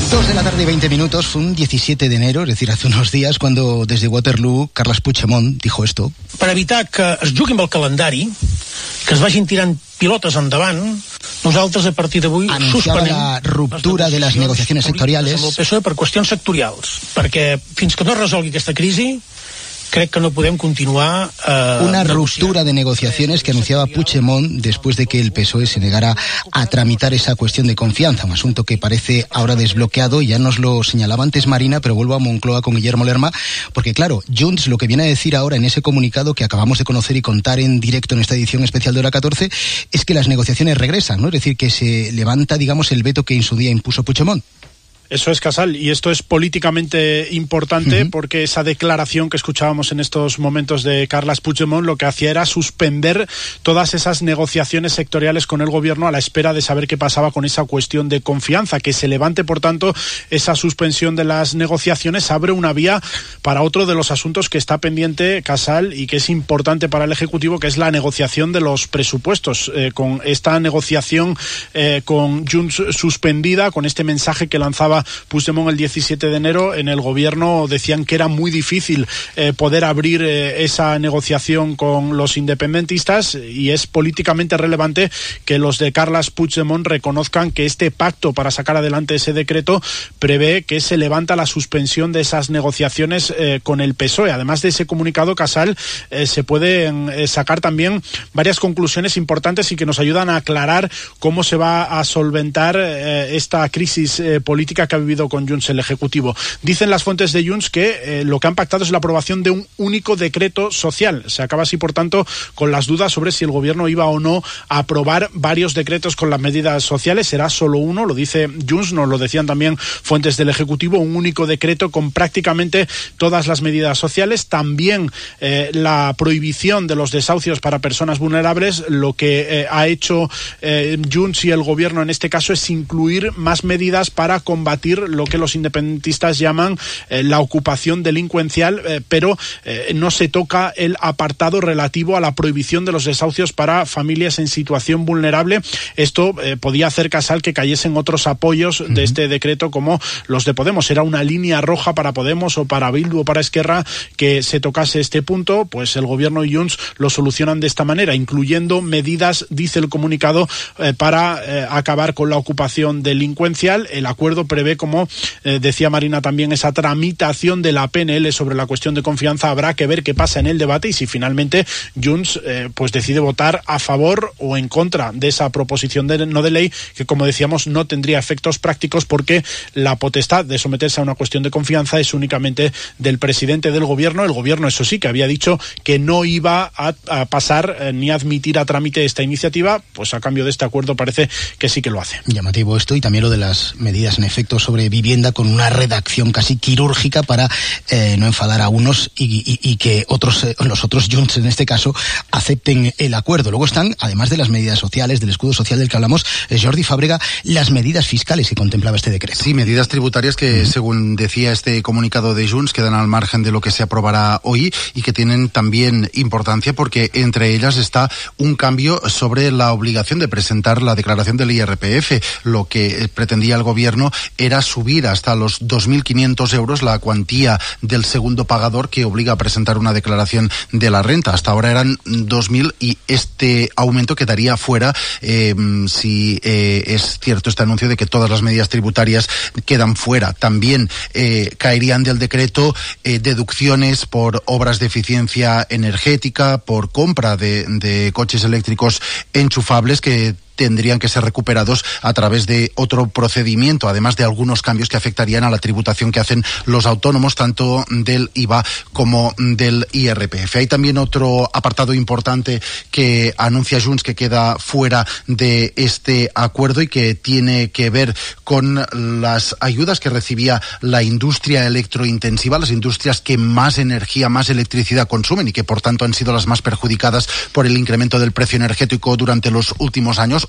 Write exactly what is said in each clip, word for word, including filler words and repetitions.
Dos de la tarde y veinte minutos, fue un diecisiete de enero, es decir, hace unos días, cuando desde Waterloo Carles Puigdemont dijo esto. Per evitar que es jugui amb el calendari, que es vagin tirant pilotes endavant, nosaltres a partir d'avui anunciava la ruptura de las negociaciones sectoriales amb el P S O E per qüestions sectorials, perquè fins que no es resolgui aquesta crisi crec que no podem continuar eh, una ruptura de negociaciones que anunciaba Puigdemont después de que el P S O E se negara a tramitar esa cuestión de confianza, un asunto que parece ahora desbloqueado. Ya nos lo señalaba antes Marina, pero vuelvo a Moncloa con Guillermo Lerma, porque claro, Junts lo que viene a decir ahora en ese comunicado que acabamos de conocer y contar en directo en esta edición especial de Hora catorce es que las negociaciones regresan, ¿no? Es decir, que se levanta, digamos, el veto que en su día impuso Puigdemont. Eso es, Casal, y esto es políticamente importante uh-huh. porque esa declaración que escuchábamos en estos momentos de Carles Puigdemont lo que hacía era suspender todas esas negociaciones sectoriales con el gobierno a la espera de saber qué pasaba con esa cuestión de confianza. Que se levante, por tanto, esa suspensión de las negociaciones abre una vía para otro de los asuntos que está pendiente, Casal, y que es importante para el Ejecutivo, que es la negociación de los presupuestos. Eh, con esta negociación eh, con Junts suspendida, con este mensaje que lanzaba Puigdemont el diecisiete de enero, en el gobierno decían que era muy difícil eh, poder abrir eh, esa negociación con los independentistas, y es políticamente relevante que los de Carles Puigdemont reconozcan que este pacto para sacar adelante ese decreto prevé que se levanta la suspensión de esas negociaciones eh, con el P S O E. Además de ese comunicado, Casal, eh, se pueden eh, sacar también varias conclusiones importantes y que nos ayudan a aclarar cómo se va a solventar eh, esta crisis eh, política que ha vivido con Junts el Ejecutivo. Dicen las fuentes de Junts que eh, lo que han pactado es la aprobación de un único decreto social. Se acaba así, por tanto, con las dudas sobre si el gobierno iba o no a aprobar varios decretos con las medidas sociales. Será solo uno, lo dice Junts, nos lo decían también fuentes del Ejecutivo, un único decreto con prácticamente todas las medidas sociales. También eh, la prohibición de los desahucios para personas vulnerables. Lo que eh, ha hecho eh, Junts y el gobierno en este caso es incluir más medidas para combatir lo que los independentistas llaman eh, la ocupación delincuencial, eh, pero eh, no se toca el apartado relativo a la prohibición de los desahucios para familias en situación vulnerable. Esto eh, podía hacer, Casal, que cayesen otros apoyos uh-huh. de este decreto, como los de Podemos. Era una línea roja para Podemos o para Bildu o para Esquerra que se tocase este punto. Pues el gobierno y Junts lo solucionan de esta manera, incluyendo medidas, dice el comunicado, eh, para eh, acabar con la ocupación delincuencial. El acuerdo prevé, como eh, decía Marina también, esa tramitación de la P N L sobre la cuestión de confianza. Habrá que ver qué pasa en el debate y si finalmente Junts eh, pues decide votar a favor o en contra de esa proposición de, no de ley, que, como decíamos, no tendría efectos prácticos porque la potestad de someterse a una cuestión de confianza es únicamente del presidente del gobierno. El gobierno, eso sí, que había dicho que no iba a, a pasar eh, ni a admitir a trámite esta iniciativa. Pues a cambio de este acuerdo parece que sí que lo hace. Llamativo esto, y también lo de las medidas en efecto sobre vivienda, con una redacción casi quirúrgica para eh, no enfadar a unos y, y, y que otros, eh, los otros Junts en este caso, acepten el acuerdo. Luego están, además de las medidas sociales, del escudo social del que hablamos, eh, Jordi Fàbrega, las medidas fiscales que contemplaba este decreto. Sí, medidas tributarias que, uh-huh. según decía este comunicado de Junts, quedan al margen de lo que se aprobará hoy y que tienen también importancia porque entre ellas está un cambio sobre la obligación de presentar la declaración del I R P F. Lo que pretendía el gobierno era subir hasta los dos mil quinientos euros la cuantía del segundo pagador que obliga a presentar una declaración de la renta. Hasta ahora eran dos mil y este aumento quedaría fuera eh, si eh, es cierto este anuncio de que todas las medidas tributarias quedan fuera. También eh, caerían del decreto eh, deducciones por obras de eficiencia energética, por compra de, de coches eléctricos enchufables que tendrían que ser recuperados a través de otro procedimiento, además de algunos cambios que afectarían a la tributación que hacen los autónomos, tanto del I V A como del I R P F. Hay también otro apartado importante que anuncia Junts que queda fuera de este acuerdo y que tiene que ver con las ayudas que recibía la industria electrointensiva, las industrias que más energía, más electricidad consumen y que por tanto han sido las más perjudicadas por el incremento del precio energético durante los últimos años.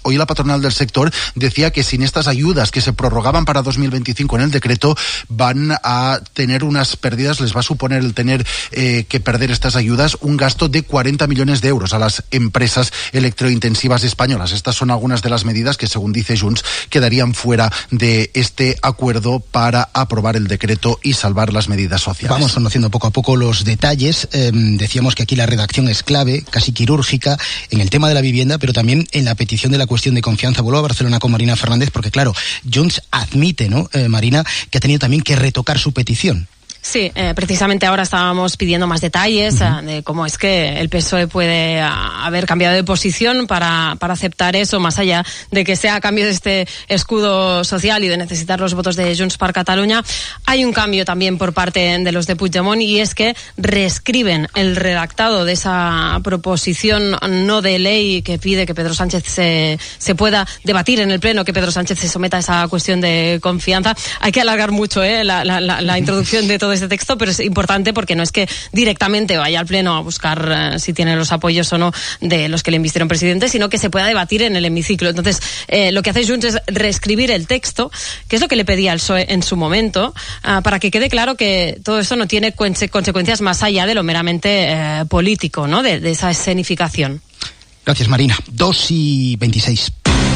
Hoy la patronal del sector decía que sin estas ayudas que se prorrogaban para dos mil veinticinco en el decreto van a tener unas pérdidas, les va a suponer el tener eh, que perder estas ayudas un gasto de cuarenta millones de euros a las empresas electrointensivas españolas. Estas son algunas de las medidas que, según dice Junts, quedarían fuera de este acuerdo para aprobar el decreto y salvar las medidas sociales. Vamos conociendo poco a poco los detalles. Eh, decíamos que aquí la redacción es clave, casi quirúrgica, en el tema de la vivienda, pero también en la petición de la cuestión de confianza. Vuelvo a Barcelona con Marina Fernández, porque claro, Junts admite, ¿no, eh, Marina, que ha tenido también que retocar su petición? Sí, eh, precisamente ahora estábamos pidiendo más detalles uh-huh. eh, de cómo es que el P S O E puede a, haber cambiado de posición para, para aceptar eso, más allá de que sea a cambio de este escudo social y de necesitar los votos de Junts per Catalunya. Hay un cambio también por parte de los de Puigdemont, y es que reescriben el redactado de esa proposición no de ley que pide que Pedro Sánchez se, se pueda debatir en el Pleno, que Pedro Sánchez se someta a esa cuestión de confianza. Hay que alargar mucho eh, la, la, la, la introducción de todo de este texto, pero es importante porque no es que directamente vaya al Pleno a buscar uh, si tiene los apoyos o no de los que le invistieron presidente, sino que se pueda debatir en el hemiciclo. Entonces, eh, lo que hace Junts es reescribir el texto, que es lo que le pedía al P S O E en su momento, uh, para que quede claro que todo esto no tiene conse- consecuencias más allá de lo meramente eh, político, ¿no? De, de esa escenificación. Gracias, Marina. dos y veintiséis.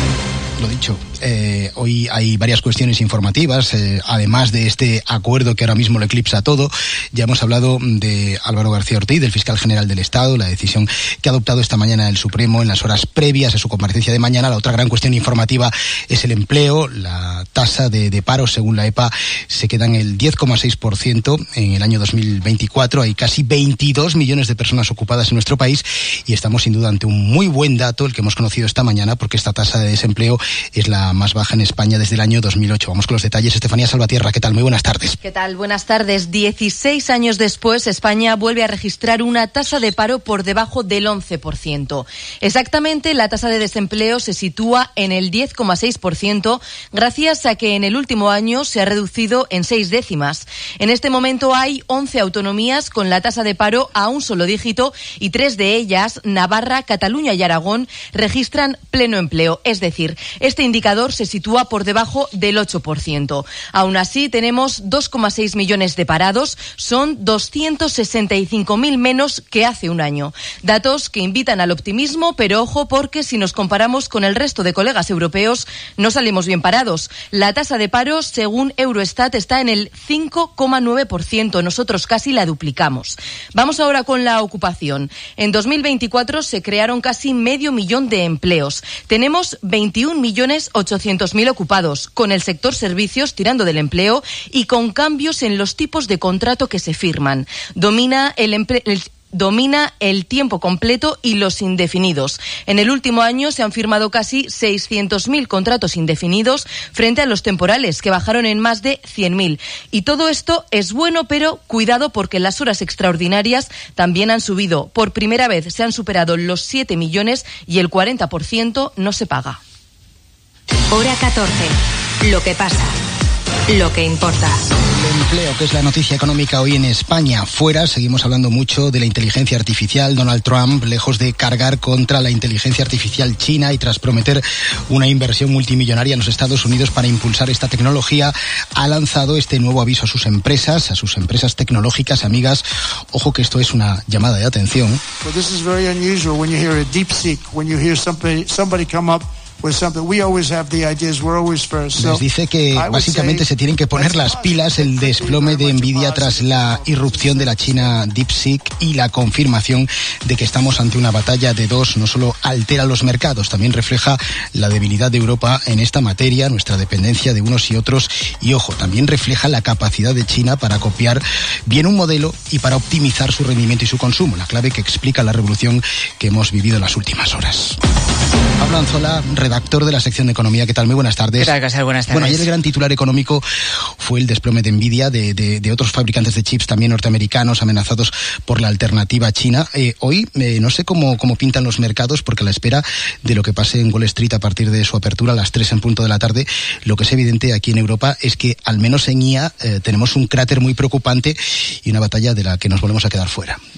Lo dicho, eh, hoy hay varias cuestiones informativas, eh, además de este acuerdo que ahora mismo lo eclipsa todo. Ya hemos hablado de Álvaro García Ortiz, del fiscal general del Estado, la decisión que ha adoptado esta mañana el Supremo en las horas previas a su comparecencia de mañana. La otra gran cuestión informativa es el empleo. La tasa de, de paro, según la E P A, se queda en el diez coma seis por ciento en el año dos mil veinticuatro. Hay casi veintidós millones de personas ocupadas en nuestro país y estamos sin duda ante un muy buen dato, el que hemos conocido esta mañana, porque esta tasa de desempleo es la más baja en España desde el año dos mil ocho. Vamos con los detalles. Estefanía Salvatierra, ¿qué tal? Muy buenas tardes. ¿Qué tal? Buenas tardes. dieciséis años después, España vuelve a registrar una tasa de paro por debajo del once por ciento. Exactamente, la tasa de desempleo se sitúa en el diez coma seis por ciento, gracias a que en el último año se ha reducido en seis décimas. En este momento hay once autonomías con la tasa de paro a un solo dígito y tres de ellas, Navarra, Cataluña y Aragón, registran pleno empleo. Es decir, este indicador se sitúa por debajo del ocho por ciento. Aún así, tenemos dos coma seis millones de parados, son doscientos sesenta y cinco mil menos que hace un año. Datos que invitan al optimismo, pero ojo, porque si nos comparamos con el resto de colegas europeos, no salimos bien parados. La tasa de paro, según Eurostat, está en el cinco coma nueve por ciento. Nosotros casi la duplicamos. Vamos ahora con la ocupación. En dos mil veinticuatro se crearon casi medio millón de empleos. Tenemos veintiún millones ochocientos mil ocupados, con el sector servicios tirando del empleo y con cambios en los tipos de contrato que se firman. Domina el empleo... Domina el tiempo completo y los indefinidos. En el último año se han firmado casi seiscientos mil contratos indefinidos frente a los temporales, que bajaron en más de cien mil. Y todo esto es bueno, pero cuidado, porque las horas extraordinarias también han subido. Por primera vez se han superado los siete millones y el cuarenta por ciento no se paga. Hora catorce. Lo que pasa. Lo que importa. El empleo, que es la noticia económica hoy en España. Fuera seguimos hablando mucho de la inteligencia artificial. Donald Trump, lejos de cargar contra la inteligencia artificial china y tras prometer una inversión multimillonaria en los Estados Unidos para impulsar esta tecnología, ha lanzado este nuevo aviso a sus empresas, a sus empresas tecnológicas, amigas. Ojo que esto es una llamada de atención. Well, this is very unusual when you hear a DeepSeek, when you hear somebody, somebody come up Les dice que básicamente se tienen que poner las pilas. El desplome de Nvidia tras la irrupción de la China DeepSeek y la confirmación de que estamos ante una batalla de dos no solo altera los mercados, también refleja la debilidad de Europa en esta materia, nuestra dependencia de unos y otros, y ojo, también refleja la capacidad de China para copiar bien un modelo y para optimizar su rendimiento y su consumo, la clave que explica la revolución que hemos vivido en las últimas horas. Pablo Anzola, redactor de la sección de Economía. ¿Qué tal? Muy buenas tardes. ¿Qué tal, Casal? Buenas tardes. Bueno, ayer el gran titular económico fue el desplome de Nvidia, de, de, de otros fabricantes de chips también norteamericanos amenazados por la alternativa china. Eh, hoy eh, no sé cómo, cómo pintan los mercados, porque a la espera de lo que pase en Wall Street a partir de su apertura a las tres en punto de la tarde, lo que es evidente aquí en Europa es que al menos en I A eh, tenemos un cráter muy preocupante y una batalla de la que nos volvemos a quedar fuera.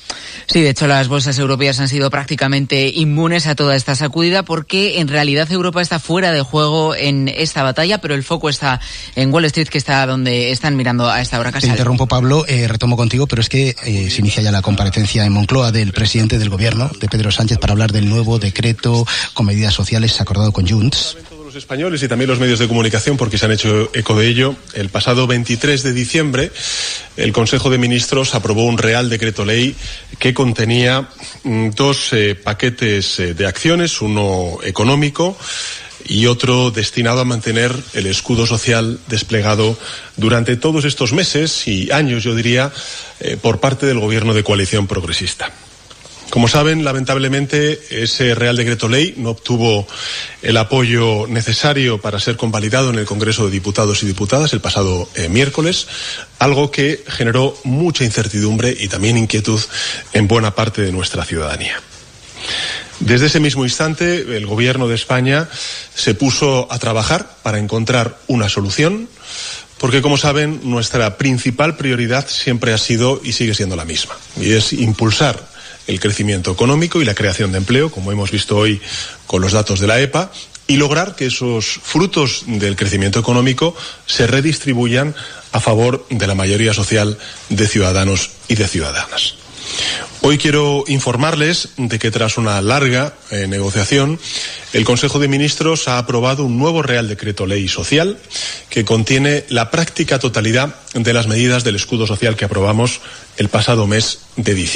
Sí, de hecho las bolsas europeas han sido prácticamente inmunes a toda esta sacudida porque en realidad Europa está fuera de juego en esta batalla, pero el foco está en Wall Street, que está donde están mirando a esta hora. Casal. Te interrumpo, Pablo, eh, retomo contigo, pero es que eh, se inicia ya la comparecencia en Moncloa del presidente del gobierno, de Pedro Sánchez, para hablar del nuevo decreto con medidas sociales acordado con Junts. Los españoles y también los medios de comunicación, porque se han hecho eco de ello. El pasado veintitrés de diciembre, el Consejo de Ministros aprobó un Real Decreto Ley que contenía mm, dos eh, paquetes eh, de acciones, uno económico y otro destinado a mantener el escudo social desplegado durante todos estos meses y años, yo diría, eh, por parte del Gobierno de coalición progresista. Como saben, lamentablemente, ese Real Decreto Ley no obtuvo el apoyo necesario para ser convalidado en el Congreso de Diputados y Diputadas el pasado eh, miércoles, algo que generó mucha incertidumbre y también inquietud en buena parte de nuestra ciudadanía. Desde ese mismo instante, el Gobierno de España se puso a trabajar para encontrar una solución, porque, como saben, nuestra principal prioridad siempre ha sido y sigue siendo la misma, y es impulsar el crecimiento económico y la creación de empleo, como hemos visto hoy con los datos de la E P A, y lograr que esos frutos del crecimiento económico se redistribuyan a favor de la mayoría social de ciudadanos y de ciudadanas. Hoy quiero informarles de que tras una larga eh, negociación, el Consejo de Ministros ha aprobado un nuevo Real Decreto Ley Social que contiene la práctica totalidad de las medidas del escudo social que aprobamos el pasado mes de diciembre.